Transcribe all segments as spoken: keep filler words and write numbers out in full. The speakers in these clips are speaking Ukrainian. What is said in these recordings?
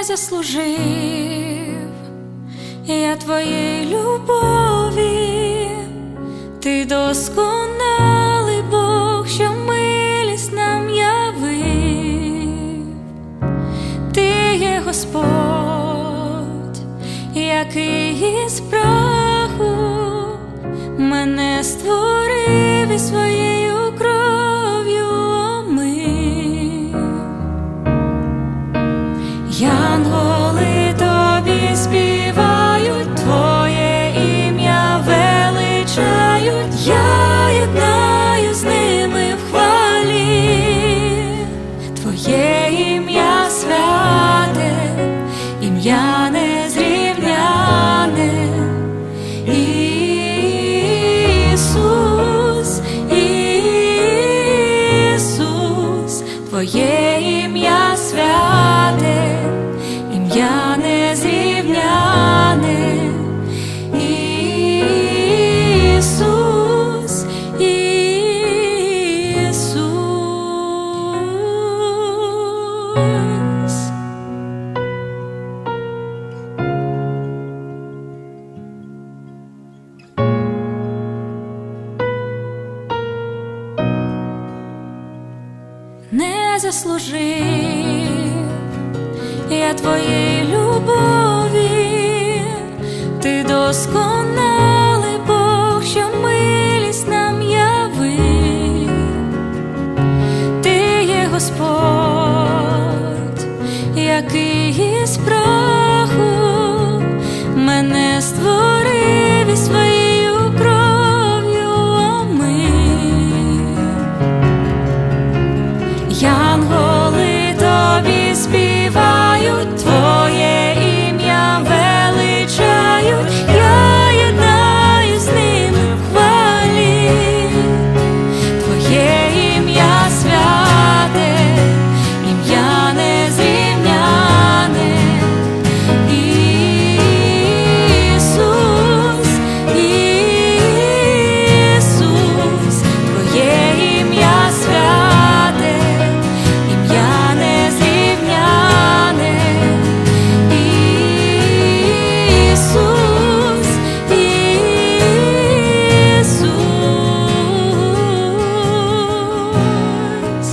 заслужив я твоєї любові, ти досконалий Бог, що милість нам явив. Ти є Господь, який із праху мене створив і своєю кров'ю омив. Янголи тобі співають, твоє ім'я величають, я єднаю з ними в хвалі. Твоє ім'я святе, ім'я незрівняне. Ісус, Ісус, твоє ім'я святе, ім'я незрівняне. Ісус, Ісус. Не заслужив я твоєї любові, ти досконалий Бог, що милість нам явив. Ти є Господь, який із праху мене створив і своєю кров'ю омив. Янголи тобі співають, твоє ім'я величають, я єднаю з ними в хвалі. Твоє ім'я святе, ім'я незрівняне. Ісус, Ісус, твоє ім'я святе, ім'я незрівняне. Ісус, Ісус.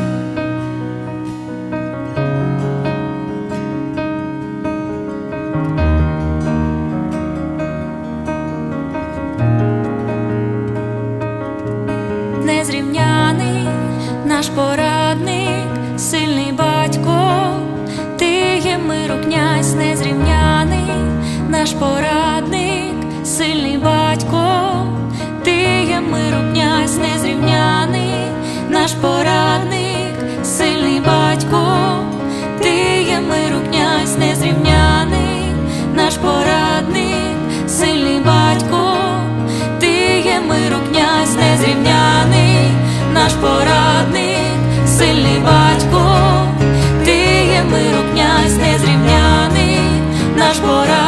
Незрівняний наш порадник, сильний батько, ти є миру князь. Незрівняний наш порадник, сильний батько, ти є миру князь. Незрівняний наш порадник, сильний батько, ти є миру князь. Незрівняний наш порадник, сильний батько, ти є миру князь. Незрівняний наш порадник, сильний батько, ти є миру князь. Незрівняний наш порадник.